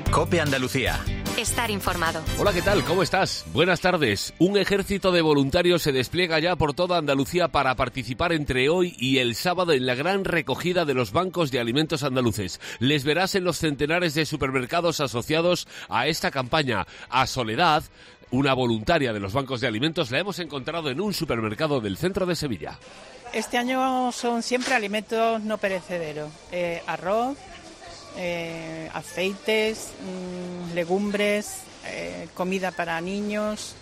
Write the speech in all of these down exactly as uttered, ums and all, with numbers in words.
COPE Andalucía. Estar informado. Hola, ¿qué tal? ¿Cómo estás? Buenas tardes. Un ejército de voluntarios se despliega ya por toda Andalucía para participar entre hoy y el sábado en la gran recogida de los bancos de alimentos andaluces. Les verás en los centenares de supermercados asociados a esta campaña. A Soledad, una voluntaria de los bancos de alimentos, la hemos encontrado en un supermercado del centro de Sevilla. Este año son siempre alimentos no perecederos, eh, arroz, eh, aceites, mmm, legumbres, eh, comida para niños.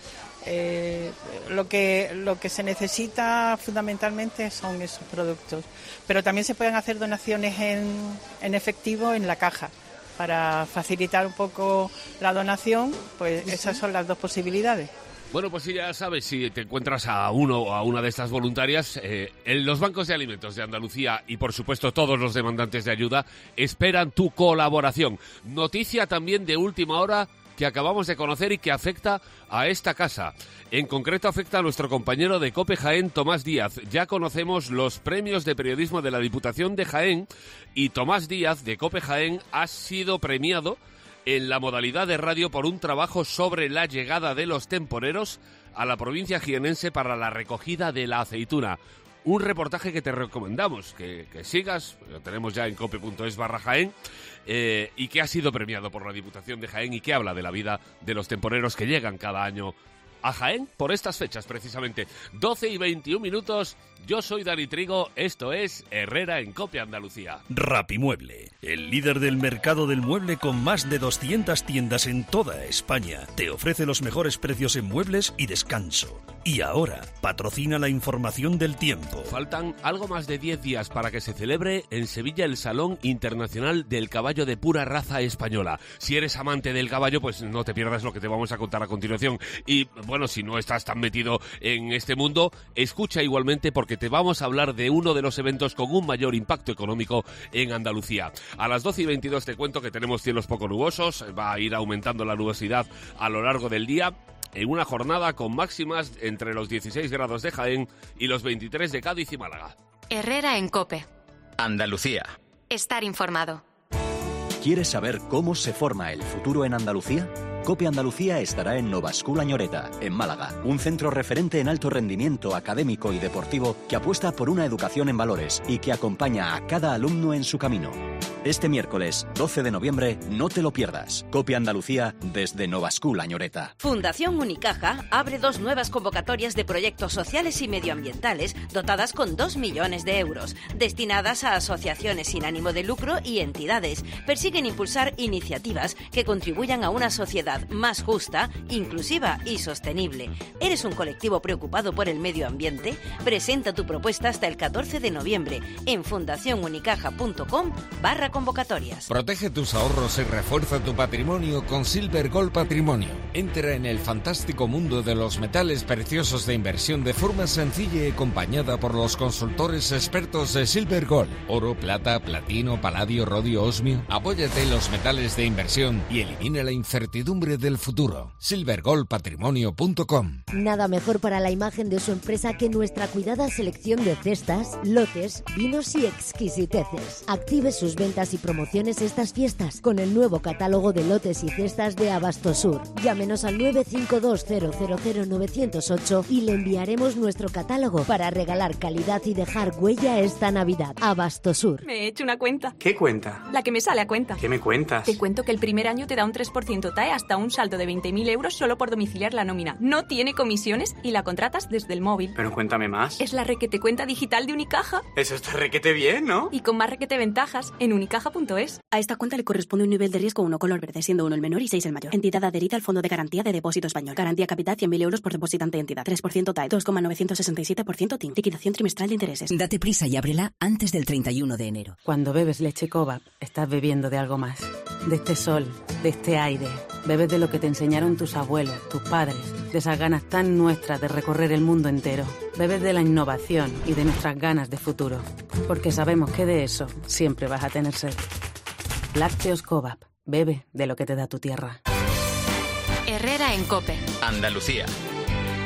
Eh, lo que lo que se necesita fundamentalmente son esos productos, pero también se pueden hacer donaciones en, en efectivo en la caja. Para facilitar un poco la donación, pues esas son las dos posibilidades. Bueno, pues sí, ya sabes, si te encuentras a uno o a una de estas voluntarias, eh, en los bancos de alimentos de Andalucía y, por supuesto, todos los demandantes de ayuda esperan tu colaboración. Noticia también de última hora que acabamos de conocer y que afecta a esta casa. En concreto afecta a nuestro compañero de COPE Jaén, Tomás Díaz. Ya conocemos los premios de periodismo de la Diputación de Jaén y Tomás Díaz, de COPE Jaén, ha sido premiado en la modalidad de radio por un trabajo sobre la llegada de los temporeros a la provincia jienense para la recogida de la aceituna. Un reportaje que te recomendamos que, que sigas, lo tenemos ya en cope.es barra Jaén, eh, y que ha sido premiado por la Diputación de Jaén y que habla de la vida de los temporeros que llegan cada año a Jaén por estas fechas precisamente. doce y veintiún minutos, yo soy Dani Trigo, esto es Herrera en COPE Andalucía. Rapimueble, el líder del mercado del mueble con más de doscientas tiendas en toda España, te ofrece los mejores precios en muebles y descanso. Y ahora, patrocina la información del tiempo. Faltan algo más de diez días para que se celebre en Sevilla el Salón Internacional del Caballo de Pura Raza Española. Si eres amante del caballo, pues no te pierdas lo que te vamos a contar a continuación. Y bueno, si no estás tan metido en este mundo, escucha igualmente porque te vamos a hablar de uno de los eventos con un mayor impacto económico en Andalucía. A las doce y veintidós te cuento que tenemos cielos poco nubosos, va a ir aumentando la nubosidad a lo largo del día, en una jornada con máximas entre los dieciséis grados de Jaén y los veintitrés de Cádiz y Málaga. Herrera en COPE. Andalucía. Estar informado. ¿Quieres saber cómo se forma el futuro en Andalucía? COPE Andalucía estará en Nova School Añoreta, en Málaga, un centro referente en alto rendimiento académico y deportivo que apuesta por una educación en valores y que acompaña a cada alumno en su camino. Este miércoles, doce de noviembre, no te lo pierdas. COPE Andalucía desde Nova School Añoreta. Fundación Unicaja abre dos nuevas convocatorias de proyectos sociales y medioambientales dotadas con dos millones de euros, destinadas a asociaciones sin ánimo de lucro y entidades. Persiguen impulsar iniciativas que contribuyan a una sociedad más justa, inclusiva y sostenible. ¿Eres un colectivo preocupado por el medio ambiente? Presenta tu propuesta hasta el catorce de noviembre en fundacionunicaja.com barra convocatorias. Protege tus ahorros y refuerza tu patrimonio con Silver Gold Patrimonio. Entra en el fantástico mundo de los metales preciosos de inversión de forma sencilla y acompañada por los consultores expertos de Silver Gold. Oro, plata, platino, paladio, rodio, osmio. Apóyate en los metales de inversión y elimina la incertidumbre del futuro. silver gold patrimonio punto com. Nada mejor para la imagen de su empresa que nuestra cuidada selección de cestas, lotes, vinos y exquisiteces. Active sus ventas y promociones estas fiestas con el nuevo catálogo de lotes y cestas de Abastosur. Llámenos al nueve cinco dos cero cero cero nueve cero ocho y le enviaremos nuestro catálogo para regalar calidad y dejar huella esta Navidad. Abastosur. Me he hecho una cuenta. ¿Qué cuenta? La que me sale a cuenta. ¿Qué me cuentas? Te cuento que el primer año te da un tres por ciento T A E hasta un saldo de veinte mil euros solo por domiciliar la nómina. No tiene comisiones y la contratas desde el móvil. Pero cuéntame más. Es la requete cuenta digital de Unicaja. Eso está requete bien, ¿no? Y con más requete ventajas en unicaja punto es. A esta cuenta le corresponde un nivel de riesgo uno color verde, siendo uno el menor y seis el mayor. Entidad adherida al Fondo de Garantía de Depósito Español. Garantía capital cien mil euros por depositante de entidad. tres por ciento T A E. dos coma novecientos sesenta y siete por ciento T I N. Liquidación trimestral de intereses. Date prisa y ábrela antes del treinta y uno de enero. Cuando bebes leche Cobap, estás bebiendo de algo más. De este sol, de este aire. Bebes de lo que te enseñaron tus abuelos, tus padres, de esas ganas tan nuestras de recorrer el mundo entero. Bebes de la innovación y de nuestras ganas de futuro. Porque sabemos que de eso siempre vas a tener sed. Lácteos Cobap. Bebe de lo que te da tu tierra. Herrera en COPE. Andalucía.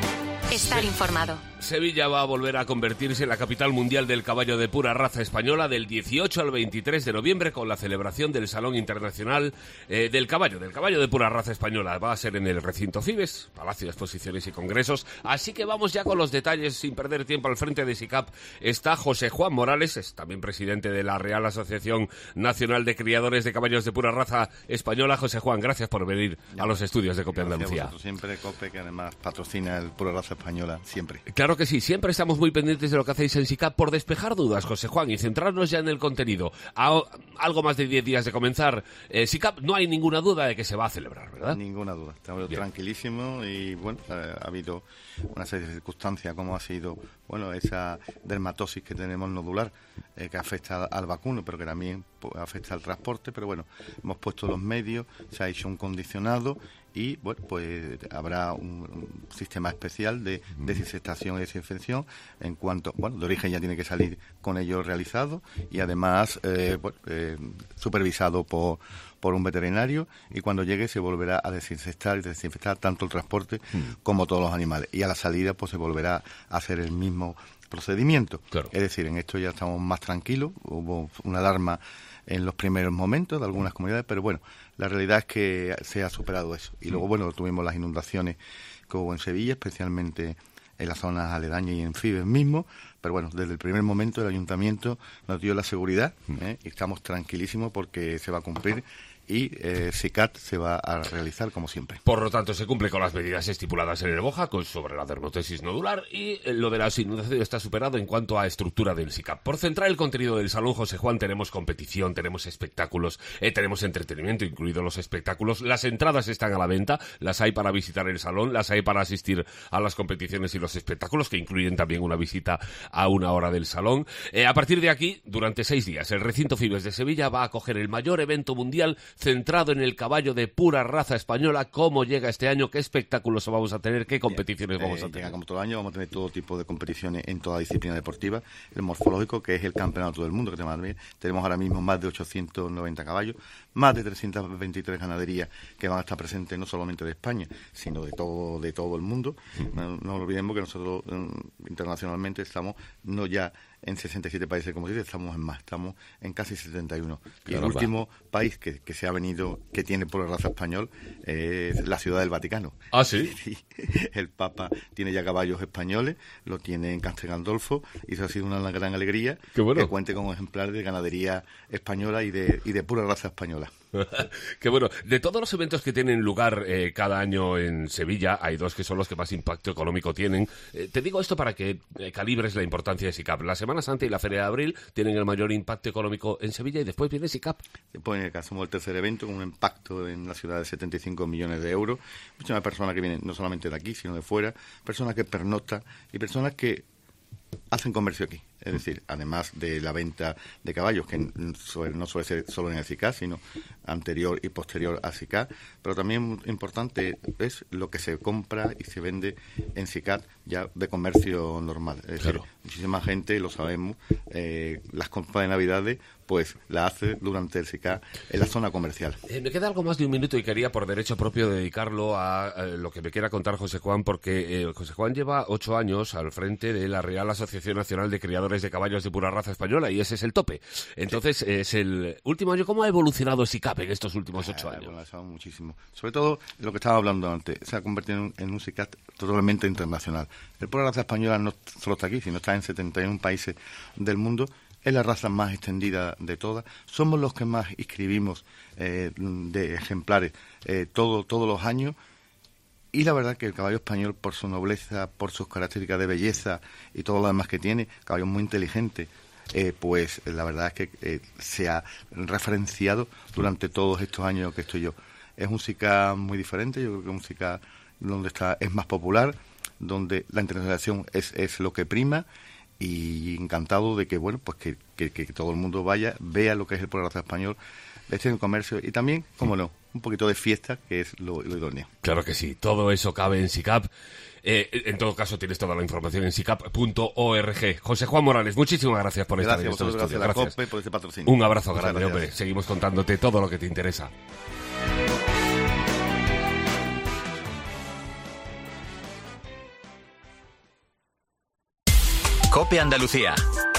Estar informado. Sevilla va a volver a convertirse en la capital mundial del caballo de pura raza española del dieciocho al veintitrés de noviembre con la celebración del Salón Internacional eh, del Caballo, del caballo de pura raza española. Va a ser en el recinto Fibes, Palacio de Exposiciones y Congresos. Así que vamos ya con los detalles sin perder tiempo. Al frente de SICAP está José Juan Morales, es también presidente de la Real Asociación Nacional de Criadores de Caballos de Pura Raza Española. José Juan, gracias por venir a los estudios de COPE Andalucía. Siempre COPE, que además patrocina el Pura Raza Española, siempre. Claro que sí, siempre estamos muy pendientes de lo que hacéis en SICAP. Por despejar dudas, José Juan, y centrarnos ya en el contenido. A algo más de diez días de comenzar eh, SICAP, no hay ninguna duda de que se va a celebrar, ¿verdad? Ninguna duda, estamos Bien. tranquilísimos y bueno, eh, ha habido una serie de circunstancias como ha sido, bueno, esa dermatosis que tenemos nodular eh, que afecta al vacuno, pero que también pues, afecta al transporte, pero bueno, hemos puesto los medios, se ha hecho un condicionado y bueno, pues habrá un, un sistema especial de desinfectación y desinfección en cuanto, bueno, de origen ya tiene que salir con ello realizado y además eh, bueno, eh, supervisado por por un veterinario, y cuando llegue se volverá a desinfectar y desinfectar tanto el transporte mm. como todos los animales, y a la salida pues se volverá a hacer el mismo procedimiento. Claro. Es decir, en esto ya estamos más tranquilos. Hubo una alarma en los primeros momentos de algunas comunidades, pero bueno, la realidad es que se ha superado eso. Y luego, bueno, tuvimos las inundaciones que hubo en Sevilla, especialmente en las zonas aledañas y en Fibes mismo, pero bueno, desde el primer momento el Ayuntamiento nos dio la seguridad ¿eh? y estamos tranquilísimos porque se va a cumplir y eh, SICAP se va a realizar como siempre. Por lo tanto, se cumple con las medidas estipuladas en el BOJA con, sobre la dermatosis nodular, y eh, lo de las inundaciones está superado en cuanto a estructura del SICAP. Por centrar el contenido del Salón, José Juan, tenemos competición, tenemos espectáculos, eh, tenemos entretenimiento, incluidos los espectáculos. Las entradas están a la venta, las hay para visitar el Salón, las hay para asistir a las competiciones y los espectáculos, que incluyen también una visita a una hora del Salón. Eh, a partir de aquí, durante seis días, el recinto Fibes de Sevilla va a acoger el mayor evento mundial centrado en el caballo de pura raza española. ¿Cómo llega este año? ¿Qué espectáculos vamos a tener? ¿Qué competiciones Bien, vamos eh, a tener? Llega como todo año, vamos a tener todo tipo de competiciones en toda disciplina deportiva. El morfológico, que es el campeonato del mundo, que tenemos, tenemos ahora mismo más de ochocientos noventa caballos, más de trescientas veintitrés ganaderías que van a estar presentes no solamente de España, sino de todo de todo el mundo. Mm. No, no olvidemos que nosotros um, internacionalmente estamos no ya en sesenta y siete países, como se dice, estamos en más, estamos en casi setenta y uno. Y claro, el último va. país que, que se ha venido, que tiene por raza español, eh, es la Ciudad del Vaticano. ¿Ah, sí? sí? El Papa tiene ya caballos españoles, lo tiene en Castel Gandolfo, y eso ha sido una gran alegría. Qué bueno. Que cuente con ejemplares de ganadería española y de, y de pura raza española. Qué bueno. De todos los eventos que tienen lugar eh, cada año en Sevilla, hay dos que son los que más impacto económico tienen. Eh, te digo esto para que eh, calibres la importancia de SICAP. La Semana Santa y la Feria de Abril tienen el mayor impacto económico en Sevilla, y después viene SICAP. Después, en el caso del tercer evento, con un impacto en la ciudad de setenta y cinco millones de euros. Muchas personas que vienen no solamente de aquí, sino de fuera, personas que pernoctan y personas que hacen comercio aquí. Es decir, además de la venta de caballos, que no suele ser solo en el SICAP, sino anterior y posterior al SICAP, pero también importante es lo que se compra y se vende en SICAP ya de comercio normal. Es decir, claro. muchísima gente, lo sabemos, eh, las compras de Navidades pues la hace durante el SICAP en la zona comercial. Eh, me queda algo más de un minuto y quería por derecho propio dedicarlo a, a lo que me quiera contar José Juan, porque eh, José Juan lleva ocho años al frente de la Real Asociación Nacional de Criadores de Caballos de Pura Raza Española, y ese es el tope. Entonces, sí. es el último año. ¿Cómo ha evolucionado SICAP en estos últimos ocho ah, años? Bueno, ha evolucionado muchísimo. Sobre todo lo que estaba hablando antes, se ha convertido en, en un SICAP totalmente internacional. El Pura Raza Española no solo está aquí, sino está en setenta y uno países del mundo. Es la raza más extendida de todas. Somos los que más inscribimos eh, de ejemplares eh, todo, todos los años. Y la verdad que el caballo español, por su nobleza, por sus características de belleza y todo lo demás que tiene, caballo muy inteligente, eh, pues la verdad es que eh, se ha referenciado durante todos estos años que estoy yo. Es un SICAP muy diferente, yo creo que es un SICAP donde está es más popular, donde la internacionalización es, es lo que prima, y encantado de que bueno pues que, que, que todo el mundo vaya, vea lo que es el Pura Raza español, esté en el comercio, y también, cómo no, un poquito de fiesta, que es lo, lo idóneo. Claro que sí, todo eso cabe en SICAP. Eh, en todo caso, tienes toda la información en sicap punto org. José Juan Morales, muchísimas gracias por gracias, estar en estos estudios. Gracias a la COPE por este patrocinio. Un abrazo Muchas grande, gracias. hombre. Seguimos contándote todo lo que te interesa. COPE Andalucía.